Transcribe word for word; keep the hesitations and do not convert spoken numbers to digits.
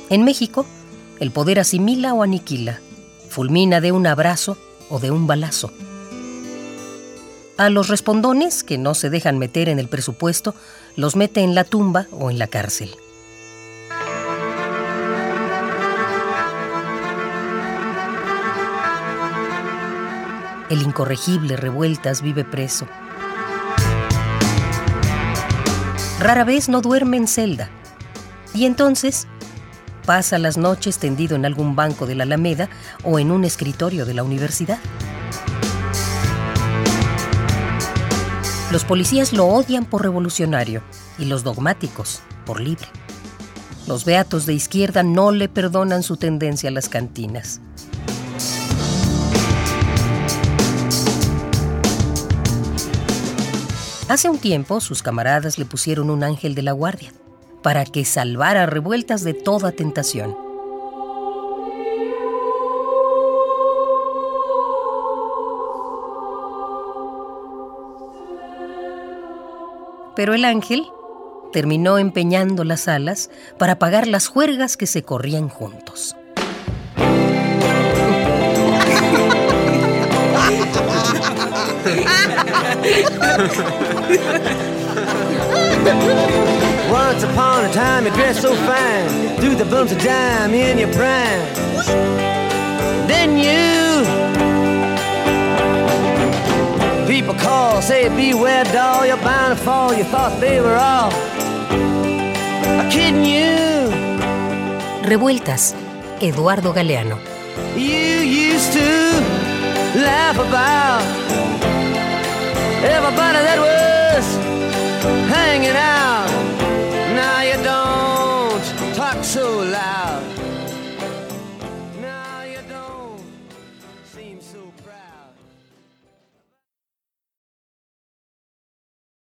En México, el poder asimila o aniquila, fulmina de un abrazo o de un balazo. A los respondones, que no se dejan meter en el presupuesto, los mete en la tumba o en la cárcel. El incorregible Revueltas vive preso. Rara vez no duerme en celda. Y entonces pasa las noches tendido en algún banco de la Alameda o en un escritorio de la universidad. Los policías lo odian por revolucionario y los dogmáticos por libre. Los beatos de izquierda no le perdonan su tendencia a las cantinas. Hace un tiempo, sus camaradas le pusieron un ángel de la guardia para que salvara a Revueltas de toda tentación. Pero el ángel terminó empeñando las alas para pagar las juergas que se corrían juntos. Once upon a time you dressed so fine, threw the bumps of dime in your prime. Then you people call, say beware doll, you're bound to fall. You thought they were all kidding you. Revueltas, Eduardo Galeano. You used to laugh about everybody that was hanging out. Now you don't talk so loud. Now you don't seem so proud.